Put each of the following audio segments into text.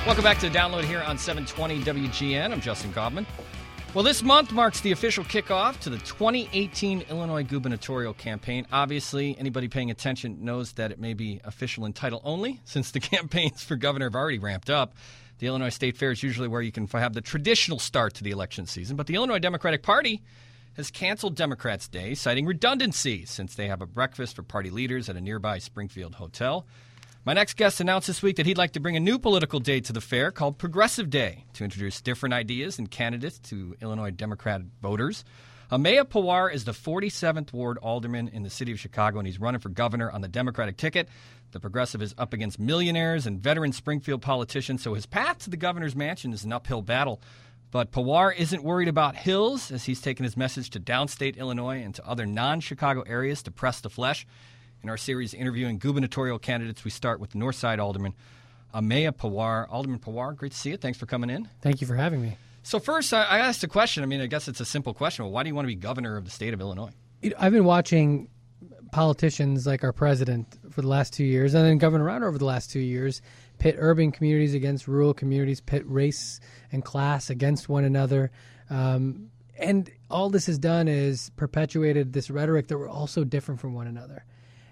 Welcome back to the Download here on 720 WGN. I'm Justin Kaufman. Well, this month marks the official kickoff to the 2018 Illinois gubernatorial campaign. Obviously, anybody paying attention knows that it may be official in title only, since the campaigns for governor have already ramped up. The Illinois State Fair is usually where you can have the traditional start to the election season, but the Illinois Democratic Party has canceled Democrats' Day, citing redundancy, since they have a breakfast for party leaders at a nearby Springfield hotel. My next guest announced this week that he'd like to bring a new political day to the fair called Progressive Day to introduce different ideas and candidates to Illinois Democrat voters. Amaya Pawar is the 47th Ward Alderman in the city of Chicago, and he's running for governor on the Democratic ticket. The Progressive is up against millionaires and veteran Springfield politicians, so his path to the governor's mansion is an uphill battle. But Pawar isn't worried about hills, as he's taken his message to downstate Illinois and to other non-Chicago areas to press the flesh. In our series interviewing gubernatorial candidates, we start with the Northside Alderman, Amaya Pawar. Alderman Pawar, great to see you. Thanks for coming in. Thank you for having me. So first, I asked a question. I mean, I guess it's a simple question. Well, why do you want to be governor of the state of Illinois? I've been watching politicians like our president for the last 2 years, and then Governor Rauner over the last 2 years, pit urban communities against rural communities, pit race and class against one another. And all this has done is perpetuated this rhetoric that we're all so different from one another.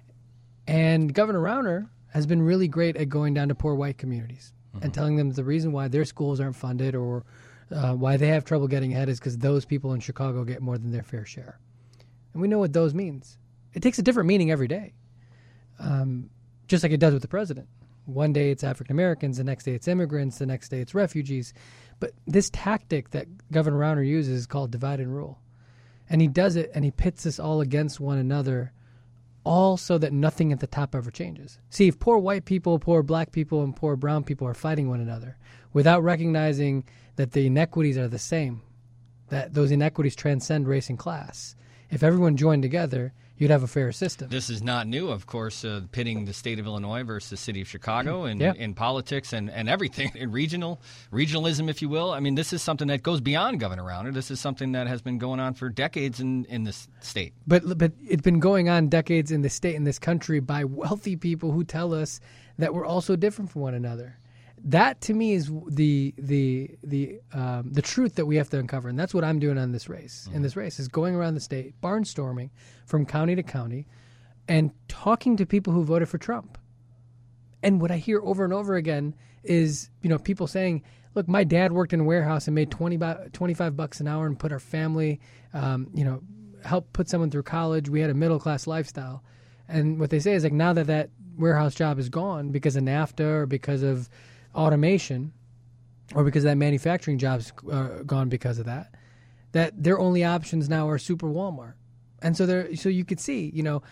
And Governor Rauner has been really great at going down to poor white communities and telling them the reason why their schools aren't funded or why they have trouble getting ahead is because those people in Chicago get more than their fair share. And we know what those means. It takes a different meaning every day, just like it does with the president. One day it's African Americans, the next day it's immigrants, the next day it's refugees. But this tactic that Governor Rauner uses is called divide and rule. And he does it, and he pits us all against one another, all so that nothing at the top ever changes. See, if poor white people, poor black people, and poor brown people are fighting one another without recognizing that the inequities are the same, that those inequities transcend race and class, if everyone joined together, you'd have a fair system. This is not new, of course, pitting the state of Illinois versus the city of Chicago in politics and everything, in regionalism, if you will. I mean, this is something that goes beyond Governor Rauner. This is something that has been going on for decades in this state. But it's been going on decades in this state, in this country, by wealthy people who tell us that we're all so different from one another. That, to me, is the truth that we have to uncover, and that's what I'm doing on this race. In this race, is going around the state, barnstorming from county to county, and talking to people who voted for Trump. And what I hear over and over again is, people saying, "Look, my dad worked in a warehouse and made $25 an hour and put our family, helped put someone through college. We had a middle class lifestyle." And what they say is like, now that warehouse job is gone because of NAFTA or because of automation, or because that manufacturing job's gone because of that their only options now are Super Walmart. And so you could see,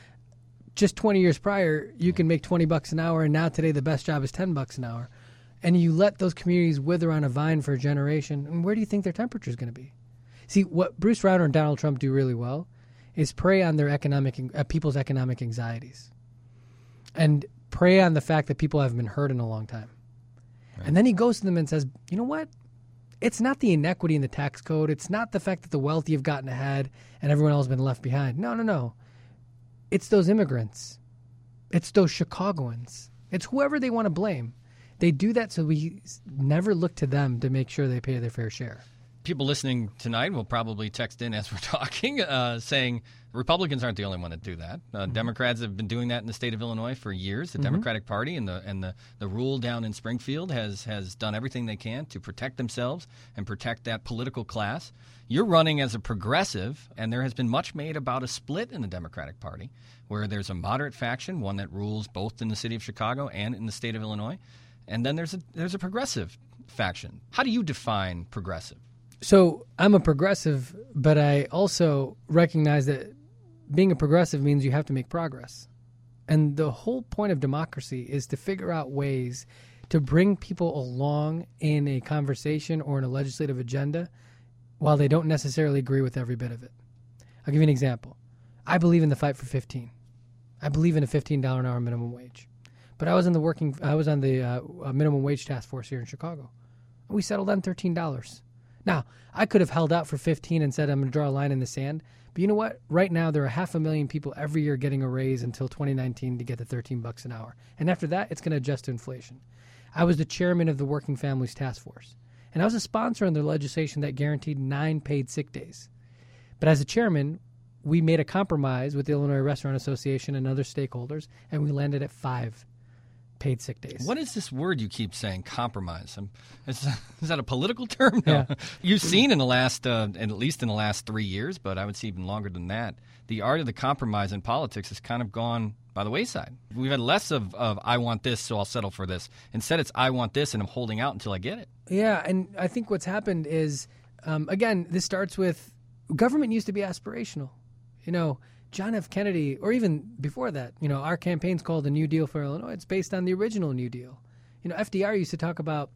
just 20 years prior, you can make $20 an hour, and now today the best job is $10 an hour. And you let those communities wither on a vine for a generation, and where do you think their temperature is going to be? See, what Bruce Rauner and Donald Trump do really well is prey on their people's economic anxieties, and prey on the fact that people haven't been hurt in a long time. Right. And then he goes to them and says, you know what? It's not the inequity in the tax code. It's not the fact that the wealthy have gotten ahead and everyone else has been left behind. No. It's those immigrants. It's those Chicagoans. It's whoever they want to blame. They do that so we never look to them to make sure they pay their fair share. People listening tonight will probably text in as we're talking, saying Republicans aren't the only one that do that. Democrats have been doing that in the state of Illinois for years. The Democratic Party and the rule down in Springfield has done everything they can to protect themselves and protect that political class. You're running as a progressive, and there has been much made about a split in the Democratic Party, where there's a moderate faction, one that rules both in the city of Chicago and in the state of Illinois, and then there's a progressive faction. How do you define progressive? So I'm a progressive, but I also recognize that being a progressive means you have to make progress. And the whole point of democracy is to figure out ways to bring people along in a conversation or in a legislative agenda while they don't necessarily agree with every bit of it. I'll give you an example. I believe in the fight for 15. I believe in a $15 an hour minimum wage. But I was on the minimum wage task force here in Chicago. We settled on $13. Now, I could have held out for 15 and said I'm going to draw a line in the sand. But you know what? Right now, there are 500,000 people every year getting a raise until 2019 to get the $13 an hour. And after that, it's going to adjust to inflation. I was the chairman of the Working Families Task Force, and I was a sponsor on the legislation that guaranteed 9 paid sick days. But as a chairman, we made a compromise with the Illinois Restaurant Association and other stakeholders, and we landed at 5 paid sick days. What is this word you keep saying, compromise? Is that a political term? No. Yeah. You've seen in the last, at least in the last 3 years, but I would say even longer than that, the art of the compromise in politics has kind of gone by the wayside. We've had less of I want this, so I'll settle for this. Instead, it's I want this, and I'm holding out until I get it. Yeah, and I think what's happened is, again, this starts with government used to be aspirational. You know, John F. Kennedy, or even before that, you know, our campaign's called the New Deal for Illinois. It's based on the original New Deal. You know, FDR used to talk about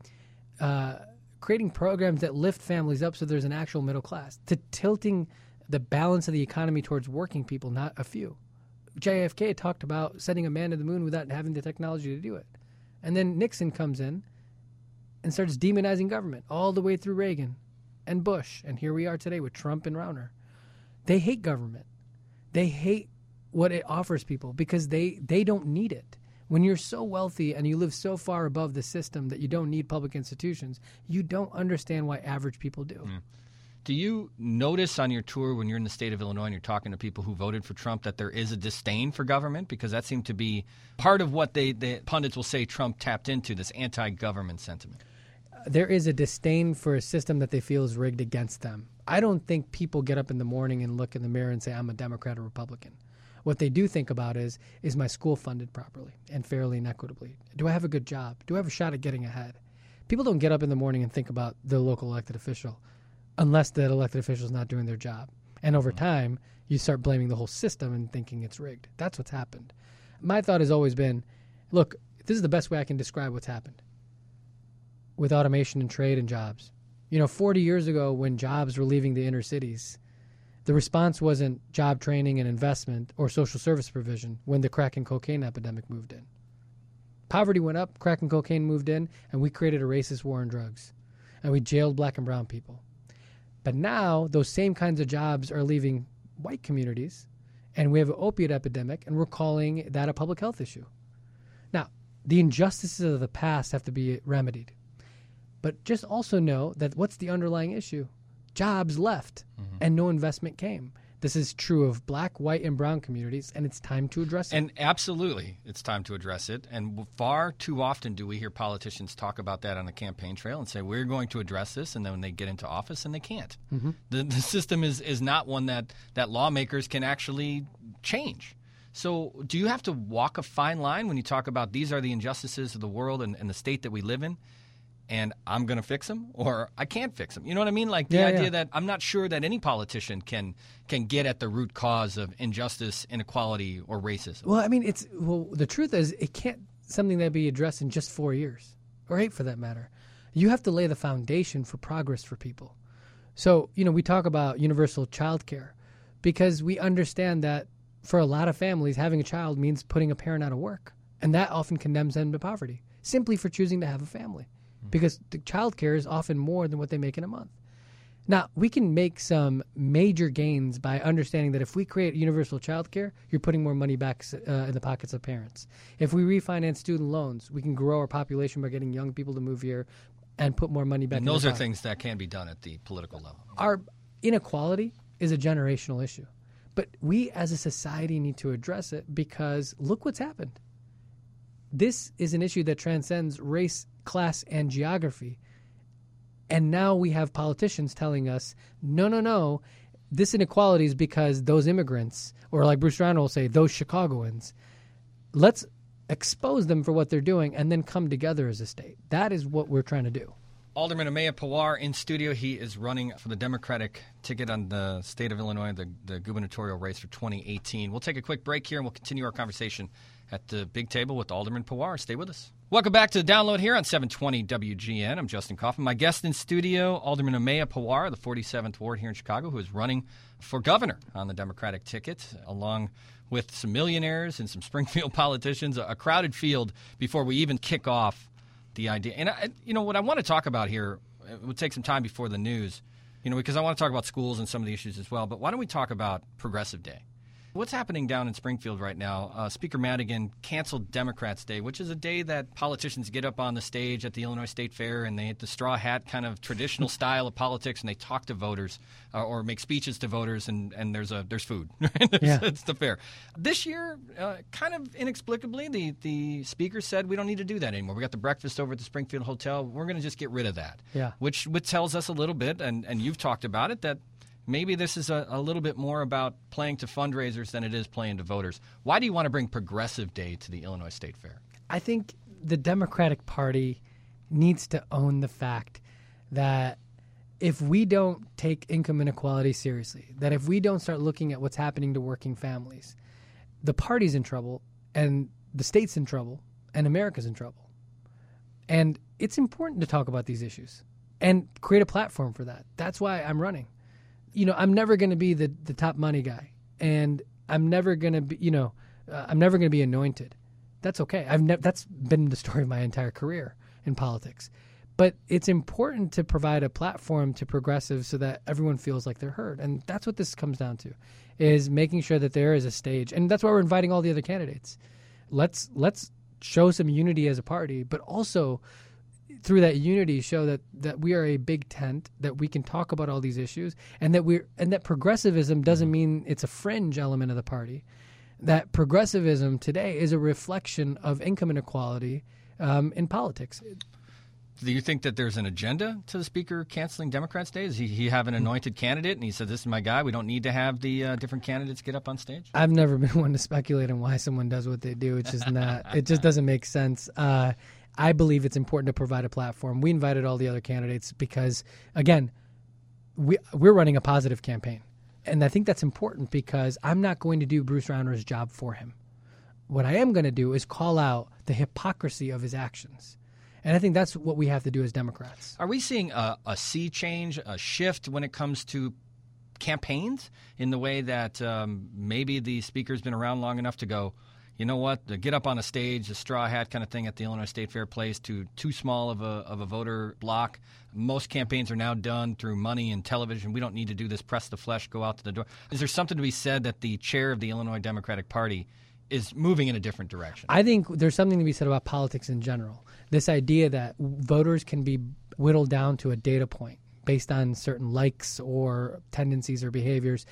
creating programs that lift families up so there's an actual middle class, to tilting the balance of the economy towards working people, not a few. JFK talked about sending a man to the moon without having the technology to do it. And then Nixon comes in and starts demonizing government all the way through Reagan and Bush. And here we are today with Trump and Rauner. They hate government. They hate what it offers people because they don't need it. When you're so wealthy and you live so far above the system that you don't need public institutions, you don't understand why average people do. Mm. Do you notice on your tour when you're in the state of Illinois and you're talking to people who voted for Trump that there is a disdain for government? Because that seemed to be part of what the pundits will say Trump tapped into, this anti-government sentiment. There is a disdain for a system that they feel is rigged against them. I don't think people get up in the morning and look in the mirror and say, I'm a Democrat or Republican. What they do think about is my school funded properly and fairly and equitably? Do I have a good job? Do I have a shot at getting ahead? People don't get up in the morning and think about the local elected official unless that elected official is not doing their job. And over time, you start blaming the whole system and thinking it's rigged. That's what's happened. My thought has always been, look, this is the best way I can describe what's happened with automation and trade and jobs. You know, 40 years ago when jobs were leaving the inner cities, the response wasn't job training and investment or social service provision when the crack and cocaine epidemic moved in. Poverty went up, crack and cocaine moved in, and we created a racist war on drugs. And we jailed black and brown people. But now those same kinds of jobs are leaving white communities, and we have an opiate epidemic, and we're calling that a public health issue. Now, the injustices of the past have to be remedied. But just also know that what's the underlying issue? Jobs left, and no investment came. This is true of black, white, and brown communities, and it's time to address it. And absolutely, it's time to address it. And far too often do we hear politicians talk about that on the campaign trail and say, we're going to address this, and then when they get into office, and they can't. Mm-hmm. The system is not one that lawmakers can actually change. So do you have to walk a fine line when you talk about these are the injustices of the world and the state that we live in? And I'm going to fix them, or I can't fix them. You know what I mean? Like the idea that I'm not sure that any politician can get at the root cause of injustice, inequality, or racism. Well, I mean, the truth is it can't something that be addressed in just 4 years, or 8 for that matter. You have to lay the foundation for progress for people. So, you know, we talk about universal child care because we understand that for a lot of families, having a child means putting a parent out of work. And that often condemns them to poverty simply for choosing to have a family. Because the child care is often more than what they make in a month. Now, we can make some major gains by understanding that if we create universal child care, you're putting more money back in the pockets of parents. If we refinance student loans, we can grow our population by getting young people to move here and put more money back in their pockets. And those are things that can be done at the political level. Our inequality is a generational issue. But we as a society need to address it because look what's happened. This is an issue that transcends race, class, and geography. And now we have politicians telling us, no, this inequality is because those immigrants, or like Bruce Rauner will say, those Chicagoans, let's expose them for what they're doing and then come together as a state. That is what we're trying to do. Alderman Amaya Pawar in studio. He is running for the Democratic ticket on the state of Illinois, the gubernatorial race for 2018. We'll take a quick break here, and we'll continue our conversation at the big table with Alderman Pawar. Stay with us. Welcome back to the Download here on 720 WGN. I'm Justin Kaufman. My guest in studio, Alderman Amaya Pawar, the 47th Ward here in Chicago, who is running for governor on the Democratic ticket, along with some millionaires and some Springfield politicians, a crowded field before we even kick off the idea. And, what I want to talk about here, it would take some time before the news, because I want to talk about schools and some of the issues as well. But why don't we talk about Progressive Day? What's happening down in Springfield right now? Speaker Madigan canceled Democrats Day, which is a day that politicians get up on the stage at the Illinois State Fair and they hit the straw hat kind of traditional style of politics, and they talk to voters or make speeches to voters, and there's food. It's the fair. This year, kind of inexplicably, the speaker said we don't need to do that anymore. We got the breakfast over at the Springfield Hotel. We're going to just get rid of that. Yeah. Which tells us a little bit, and you've talked about it, that maybe this is a little bit more about playing to fundraisers than it is playing to voters. Why do you want to bring Progressive Day to the Illinois State Fair? I think the Democratic Party needs to own the fact that if we don't take income inequality seriously, that if we don't start looking at what's happening to working families, the party's in trouble, and the state's in trouble, and America's in trouble. And it's important to talk about these issues and create a platform for that. That's why I'm running. I'm never going to be the top money guy, and I'm never going to be, I'm never going to be anointed. That's okay. That's been the story of my entire career in politics. But it's important to provide a platform to progressives so that everyone feels like they're heard. And that's what this comes down to, is making sure that there is a stage. And that's why we're inviting all the other candidates. Let's show some unity as a party, but also through that unity show that we are a big tent, that we can talk about all these issues, and that progressivism doesn't mean it's a fringe element of the party. That progressivism today is a reflection of income inequality in politics. Do you think that there's an agenda to the speaker canceling Democrats Day? Does he have an anointed candidate, and he said, this is my guy, we don't need to have the different candidates get up on stage? I've never been one to speculate on why someone does what they do. It's just not. It just doesn't make sense. I believe it's important to provide a platform. We invited all the other candidates because, again, we're running a positive campaign. And I think that's important because I'm not going to do Bruce Rauner's job for him. What I am going to do is call out the hypocrisy of his actions. And I think that's what we have to do as Democrats. Are we seeing a sea change, a shift when it comes to campaigns in the way that maybe the speaker's been around long enough to go, you know what, to get up on a stage, a straw hat kind of thing at the Illinois State Fair plays too small of a voter block. Most campaigns are now done through money and television. We don't need to do this press the flesh, go out to the door. Is there something to be said that the chair of the Illinois Democratic Party is moving in a different direction? I think there's something to be said about politics in general. This idea that voters can be whittled down to a data point based on certain likes or tendencies or behaviors.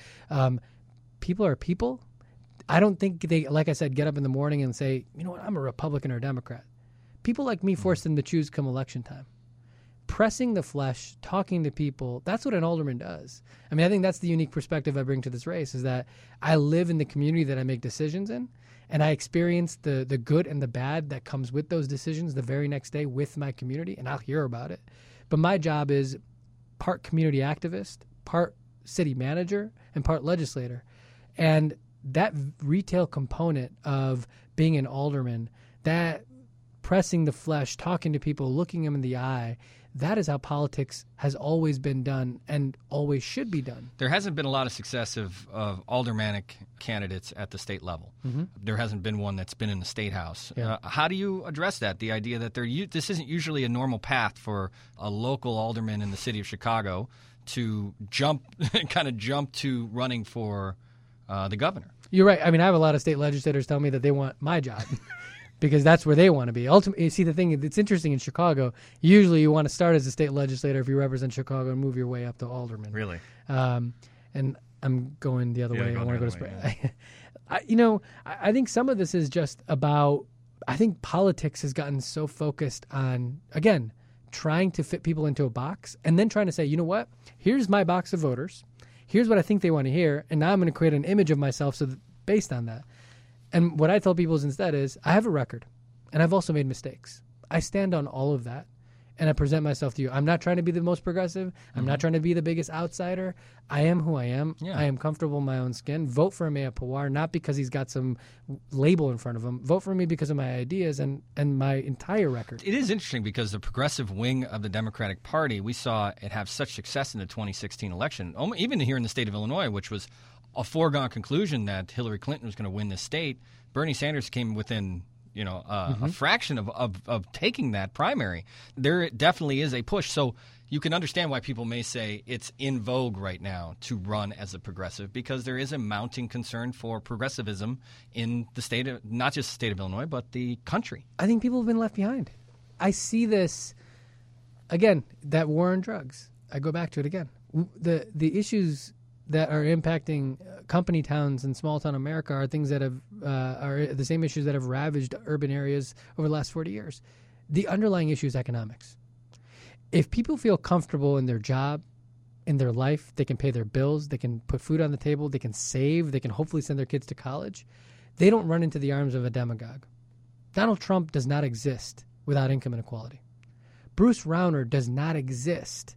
People are people. I don't think they, like I said, get up in the morning and say, you know what, I'm a Republican or a Democrat. People like me force them to choose come election time. Pressing the flesh, talking to people, that's what an alderman does. I mean, I think that's the unique perspective I bring to this race, is that I live in the community that I make decisions in, and I experience the good and the bad that comes with those decisions the very next day with my community, and I'll hear about it. But my job is part community activist, part city manager, and part legislator. And that retail component of being an alderman, that pressing the flesh, talking to people, looking them in the eye, that is how politics has always been done and always should be done. There hasn't been a lot of success of aldermanic candidates at the state level. Mm-hmm. There hasn't been one that's been in the State House. Yeah. How do you address that, the idea that this isn't usually a normal path for a local alderman in the city of Chicago to jump to running for the governor? You're right. I mean, I have a lot of state legislators tell me that they want my job because that's where they want to be. Ultimately, you see, the thing, it's interesting in Chicago, usually you want to start as a state legislator if you represent Chicago and move your way up to alderman. Really? And I'm going the other way. I want to go to Spring. I think some of this is just about, I think politics has gotten so focused on, again, trying to fit people into a box and then trying to say, you know what, here's my box of voters. Here's what I think they want to hear, and now I'm going to create an image of myself based on that. And what I tell people instead is, I have a record, and I've also made mistakes. I stand on all of that, and I present myself to you. I'm not trying to be the most progressive. I'm not trying to be the biggest outsider. I am who I am. Yeah. I am comfortable in my own skin. Vote for Ameya Pawar, not because he's got some label in front of him. Vote for me because of my ideas and my entire record. It is interesting because the progressive wing of the Democratic Party, we saw it have such success in the 2016 election, even here in the state of Illinois, which was a foregone conclusion that Hillary Clinton was going to win this state. Bernie Sanders came within a fraction of taking that primary. There definitely is a push. So you can understand why people may say it's in vogue right now to run as a progressive, because there is a mounting concern for progressivism in the state of, not just the state of Illinois, but the country. I think people have been left behind. I see this, again, that war on drugs. I go back to it again. The issues that are impacting company towns and small town America are things that are the same issues that have ravaged urban areas over the last 40 years. The underlying issue is economics. If people feel comfortable in their job, in their life, they can pay their bills, they can put food on the table, they can save, they can hopefully send their kids to college, they don't run into the arms of a demagogue. Donald Trump does not exist without income inequality. Bruce Rauner does not exist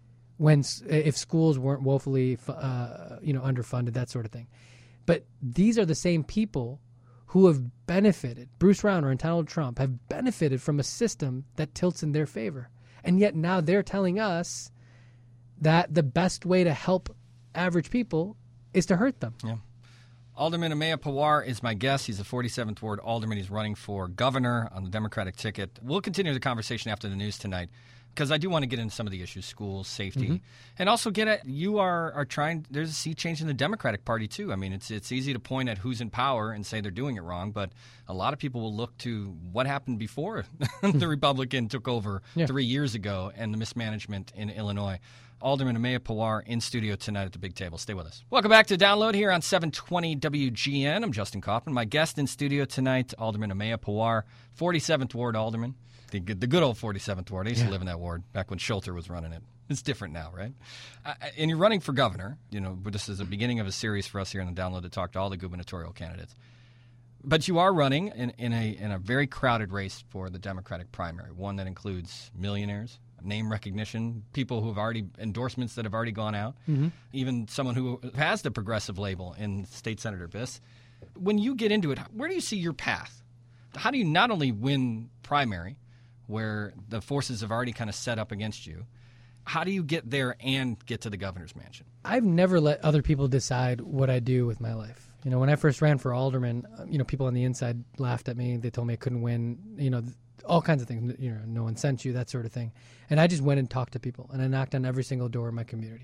if schools weren't woefully underfunded, that sort of thing. But these are the same people who have benefited. Bruce Rauner and Donald Trump have benefited from a system that tilts in their favor. And yet now they're telling us that the best way to help average people is to hurt them. Yeah. Alderman Amaya Pawar is my guest. He's a 47th Ward alderman. He's running for governor on the Democratic ticket. We'll continue the conversation after the news tonight, because I do want to get into some of the issues, schools, safety, and also get at, you are trying, there's a sea change in the Democratic Party too. I mean, it's easy to point at who's in power and say they're doing it wrong, but a lot of people will look to what happened before the Republican took over 3 years ago and the mismanagement in Illinois. Alderman Amaya Pawar in studio tonight at the big table. Stay with us. Welcome back to Download here on 720 WGN. I'm Justin Kaufman. My guest in studio tonight, Alderman Amaya Pawar, 47th Ward alderman. The good old 47th Ward. I used to live in that ward back when Schulter was running it. It's different now, right? And you're running for governor. But this is the beginning of a series for us here on the Download to talk to all the gubernatorial candidates. But you are running in a very crowded race for the Democratic primary, one that includes millionaires, name recognition, people who have already endorsements that have already gone out, even someone who has the progressive label in State Senator Biss. When you get into it, where do you see your path? How do you not only win primary, where the forces have already kind of set up against you, how do you get there and get to the governor's mansion? I've never let other people decide what I do with my life. When I first ran for alderman, people on the inside laughed at me. They told me I couldn't win, all kinds of things, no one sent you, that sort of thing. And I just went and talked to people, and I knocked on every single door in my community.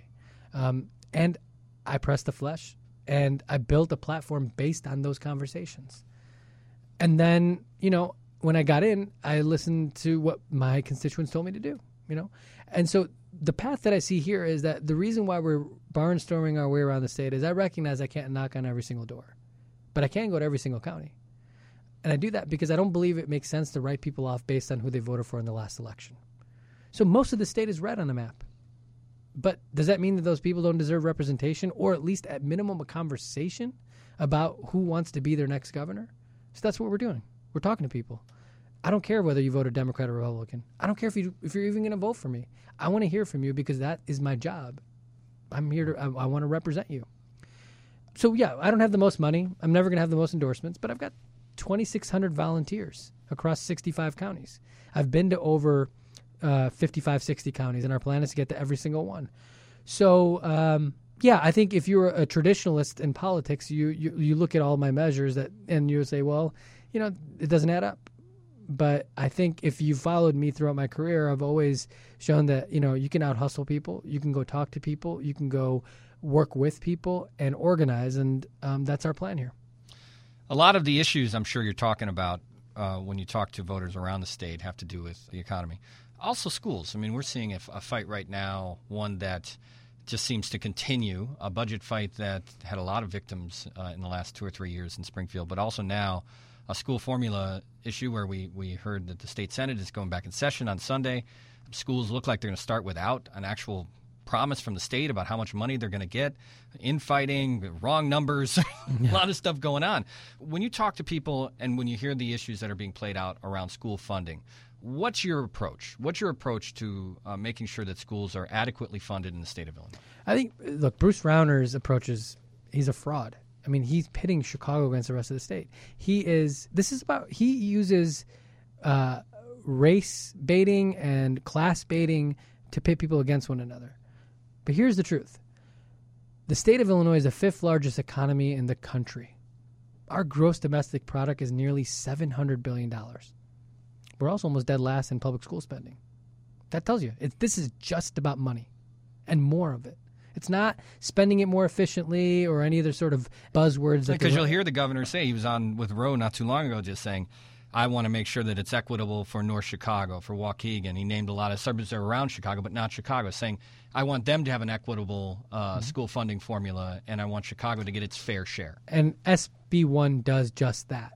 And I pressed the flesh, and I built a platform based on those conversations. And then, when I got in, I listened to what my constituents told me to do, And so the path that I see here is that the reason why we're barnstorming our way around the state is I recognize I can't knock on every single door, but I can go to every single county. And I do that because I don't believe it makes sense to write people off based on who they voted for in the last election. So most of the state is red on the map. But does that mean that those people don't deserve representation, or at least at minimum a conversation about who wants to be their next governor? So that's what we're doing. We're talking to people. I don't care whether you voted Democrat or Republican. I don't care if you're even going to vote for me. I want to hear from you because that is my job. I'm here I want to represent you. So yeah, I don't have the most money. I'm never going to have the most endorsements, but I've got 2,600 volunteers across 65 counties. I've been to over 55, 60 counties, and our plan is to get to every single one. So, I think if you're a traditionalist in politics, you look at all my measures and you say, well, it doesn't add up. But I think if you followed me throughout my career, I've always shown that, you can out-hustle people, you can go talk to people, you can go work with people and organize, and that's our plan here. A lot of the issues I'm sure you're talking about when you talk to voters around the state have to do with the economy. Also schools. I mean, we're seeing a fight right now, one that just seems to continue, a budget fight that had a lot of victims in the last 2 or 3 years in Springfield, but also now a school formula issue where we heard that the state Senate is going back in session on Sunday. Schools look like they're going to start without an actual promise from the state about how much money they're going to get, infighting, wrong numbers, a lot of stuff going on. When you talk to people and when you hear the issues that are being played out around school funding, what's your approach? What's your approach to making sure that schools are adequately funded in the state of Illinois? I think, Bruce Rauner's approach he's a fraud. I mean, he's pitting Chicago against the rest of the state. He uses race baiting and class baiting to pit people against one another. But here's the truth. The state of Illinois is the 5th largest economy in the country. Our gross domestic product is nearly $700 billion. We're also almost dead last in public school spending. That tells you, this is just about money and more of it. It's not spending it more efficiently or any other sort of buzzwords. Because you'll hear the governor say, he was on with Roe not too long ago just saying, I want to make sure that it's equitable for North Chicago, for Waukegan. He named a lot of suburbs that are around Chicago, but not Chicago, saying, I want them to have an equitable school funding formula, and I want Chicago to get its fair share. And SB 1 does just that.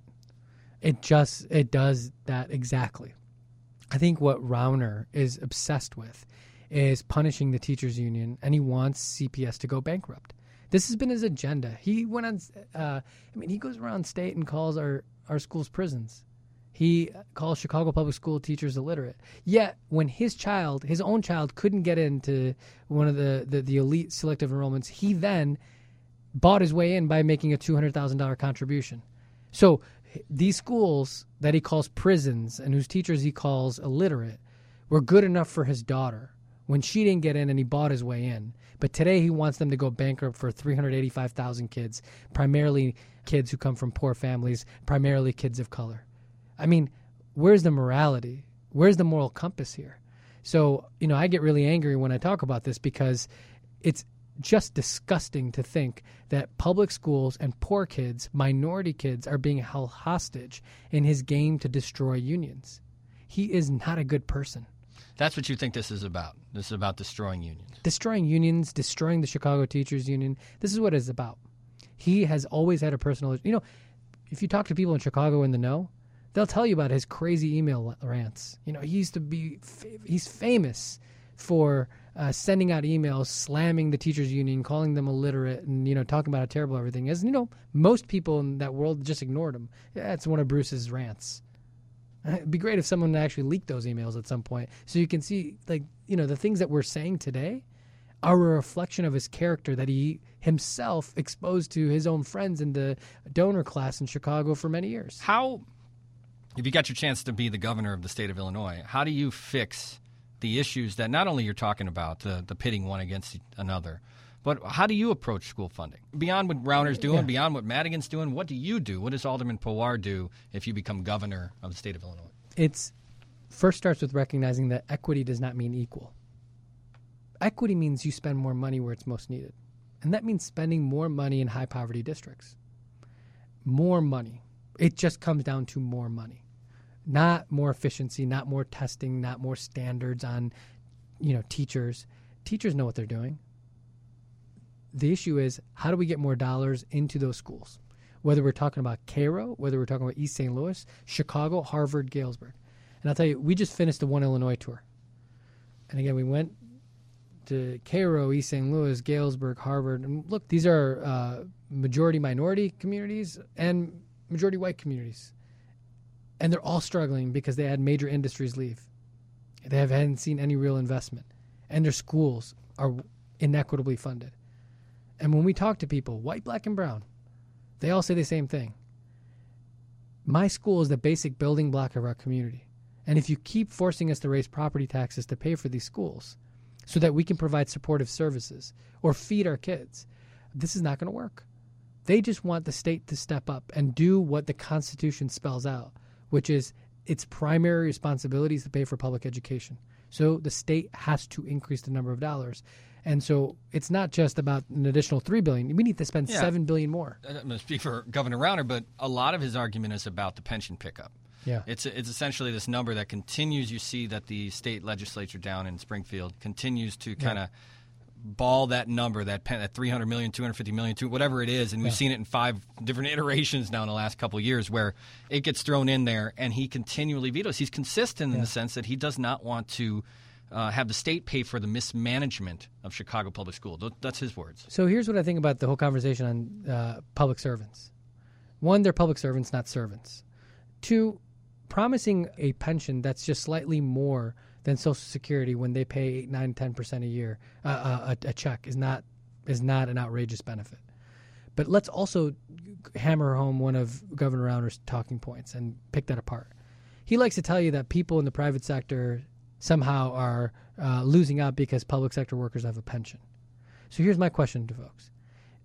It does that exactly. I think what Rauner is obsessed with is punishing the teachers union, and he wants CPS to go bankrupt. This has been his agenda. He went on, he goes around state and calls our schools prisons. He calls Chicago public school teachers illiterate. Yet, when his own child, couldn't get into one of the elite selective enrollments, he then bought his way in by making a $200,000 contribution. So these schools that he calls prisons and whose teachers he calls illiterate were good enough for his daughter when she didn't get in and he bought his way in. But today he wants them to go bankrupt for 385,000 kids, primarily kids who come from poor families, primarily kids of color. I mean, where's the morality? Where's the moral compass here? So, I get really angry when I talk about this because it's just disgusting to think that public schools and poor kids, minority kids, are being held hostage in his game to destroy unions. He is not a good person. That's what you think this is about. This is about destroying unions. Destroying unions, destroying the Chicago Teachers Union. This is what it's about. He has always had a personal... if you talk to people in Chicago in the know, they'll tell you about his crazy email rants. He used to be... he's famous for sending out emails, slamming the teachers union, calling them illiterate, and, talking about how terrible everything is. And, most people in that world just ignored him. Yeah, it's one of Bruce's rants. It'd be great if someone actually leaked those emails at some point so you can see, the things that we're saying today are a reflection of his character that he himself exposed to his own friends in the donor class in Chicago for many years. How, if you got your chance to be the governor of the state of Illinois, how do you fix the issues that not only you're talking about, the pitting one against another, but how do you approach school funding? Beyond what Rauner's doing, beyond what Madigan's doing, what do you do? What does Alderman Pawar do if you become governor of the state of Illinois? It first starts with recognizing that equity does not mean equal. Equity means you spend more money where it's most needed. And that means spending more money in high-poverty districts. More money. It just comes down to more money. Not more efficiency, not more testing, not more standards on, teachers. Teachers know what they're doing. The issue is, how do we get more dollars into those schools? Whether we're talking about Cairo, whether we're talking about East St. Louis, Chicago, Harvard, Galesburg. And I'll tell you, we just finished the One Illinois tour. And again, we went to Cairo, East St. Louis, Galesburg, Harvard. And look, these are majority minority communities and majority white communities. And they're all struggling because they had major industries leave. They haven't seen any real investment. And their schools are inequitably funded. And when we talk to people, white, black, and brown, they all say the same thing. My school is the basic building block of our community. And if you keep forcing us to raise property taxes to pay for these schools so that we can provide supportive services or feed our kids, this is not going to work. They just want the state to step up and do what the Constitution spells out, which is its primary responsibility is to pay for public education. So the state has to increase the number of dollars. And so it's not just about an additional $3 billion. We need to spend $7 billion more. I'm going to speak for Governor Rauner, but a lot of his argument is about the pension pickup. Yeah. It's essentially this number that continues. You see that the state legislature down in Springfield continues to kind of ball that number, that $300 million, $250 million, whatever it is. And we've seen it in 5 different iterations now in the last couple of years where it gets thrown in there and he continually vetoes. He's consistent in the sense that he does not want to have the state pay for the mismanagement of Chicago public school. That's his words. So here's what I think about the whole conversation on public servants. 1, they're public servants, not servants. 2, promising a pension that's just slightly more than Social Security when they pay 8, 9, 10% a year, a check is not an outrageous benefit. But let's also hammer home one of Governor Rauner's talking points and pick that apart. He likes to tell you that people in the private sector somehow are losing out because public sector workers have a pension. So here's my question to folks.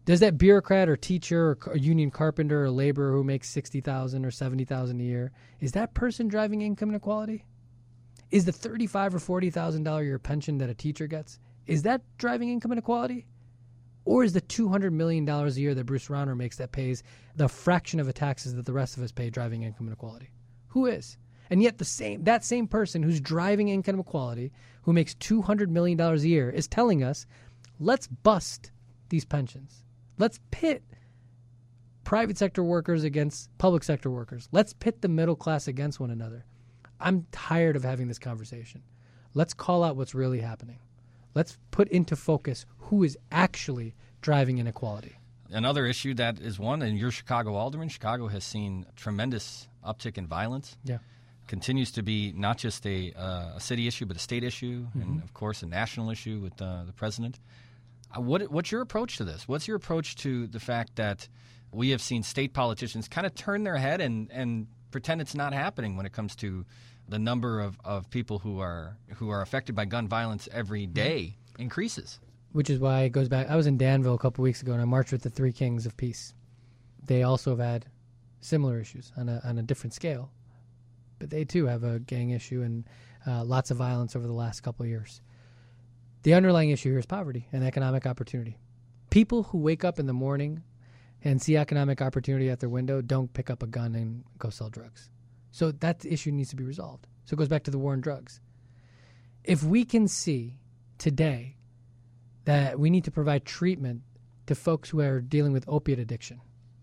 Does that bureaucrat or teacher or union carpenter or laborer who makes $60,000 or $70,000 a year, is that person driving income inequality? Is the $35,000 or $40,000 a year pension that a teacher gets, is that driving income inequality? Or is the $200 million a year that Bruce Rauner makes that pays the fraction of the taxes that the rest of us pay driving income inequality? Who is? And yet that same person who's driving income inequality, who makes $200 million a year, is telling us, let's bust these pensions. Let's pit private sector workers against public sector workers. Let's pit the middle class against one another. I'm tired of having this conversation. Let's call out what's really happening. Let's put into focus who is actually driving inequality. Another issue that is one, and you're Chicago alderman. Chicago has seen tremendous uptick in violence. Yeah. Continues to be not just a city issue, but a state issue, and of course a national issue with the president. What's your approach to this? What's your approach to the fact that we have seen state politicians kind of turn their head and pretend it's not happening when it comes to the number of people who are affected by gun violence every day increases? Which is why it goes back. I was in Danville a couple weeks ago, and I marched with the Three Kings of Peace. They also have had similar issues on a different scale, but they too have a gang issue and lots of violence over the last couple of years. The underlying issue here is poverty and economic opportunity. People who wake up in the morning and see economic opportunity at their window don't pick up a gun and go sell drugs. So that issue needs to be resolved. So it goes back to the war on drugs. If we can see today that we need to provide treatment to folks who are dealing with opiate addiction,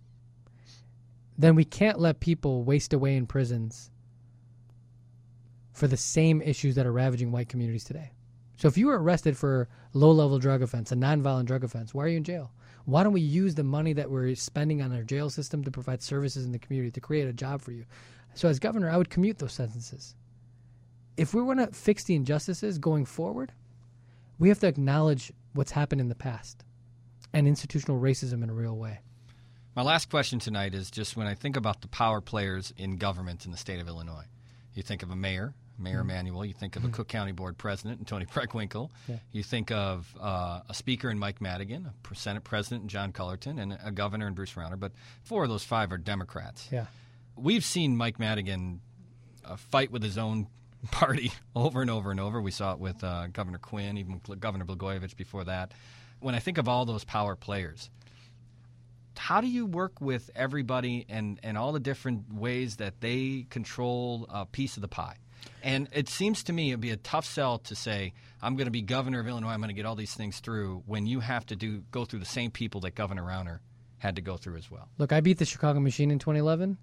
then we can't let people waste away in prisons for the same issues that are ravaging white communities today. So if you were arrested for a low-level drug offense, a nonviolent drug offense, why are you in jail? Why don't we use the money that we're spending on our jail system to provide services in the community, to create a job for you? So as governor, I would commute those sentences. If we want to fix the injustices going forward, we have to acknowledge what's happened in the past and institutional racism in a real way. My last question tonight is just when I think about the power players in government in the state of Illinois, you think of a mayor, Emanuel. You think of a Cook County Board president, and Tony Preckwinkle. Yeah. You think of a speaker in Mike Madigan, a Senate president in John Cullerton, and a governor in Bruce Rauner. But 4 of those 5 are Democrats. Yeah. We've seen Mike Madigan fight with his own party over and over and over. We saw it with Governor Quinn, even Governor Blagojevich before that. When I think of all those power players, how do you work with everybody and all the different ways that they control a piece of the pie? And it seems to me it would be a tough sell to say, I'm going to be governor of Illinois, I'm going to get all these things through, when you have to go through the same people that Governor Rauner had to go through as well. Look, I beat the Chicago machine in 2011,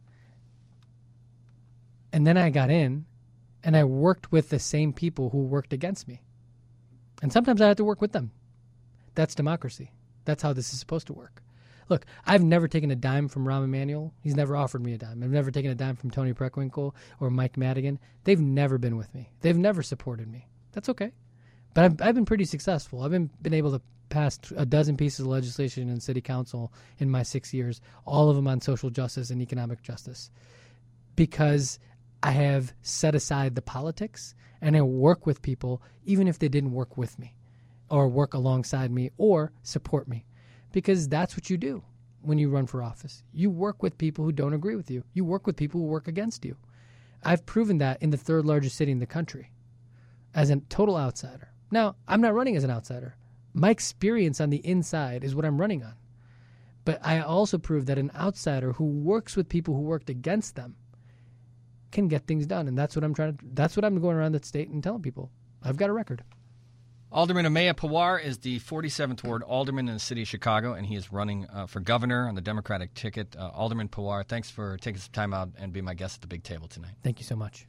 and then I got in, and I worked with the same people who worked against me. And sometimes I had to work with them. That's democracy. That's how this is supposed to work. Look, I've never taken a dime from Rahm Emanuel. He's never offered me a dime. I've never taken a dime from Tony Preckwinkle or Mike Madigan. They've never been with me. They've never supported me. That's okay. But I've been pretty successful. I've been able to pass a dozen pieces of legislation in city council in my 6 years, all of them on social justice and economic justice, because I have set aside the politics and I work with people even if they didn't work with me or work alongside me or support me. Because that's what you do when you run for office. You work with people who don't agree with you. You work with people who work against you. I've proven that in the 3rd largest city in the country as a total outsider. Now, I'm not running as an outsider. My experience on the inside is what I'm running on. But I also proved that an outsider who works with people who worked against them can get things done. And that's what I'm going around the state and telling people. I've got a record. Alderman Amaya Pawar is the 47th Ward Alderman in the city of Chicago, and he is running for governor on the Democratic ticket. Alderman Pawar, thanks for taking some time out and being my guest at the big table tonight. Thank you so much.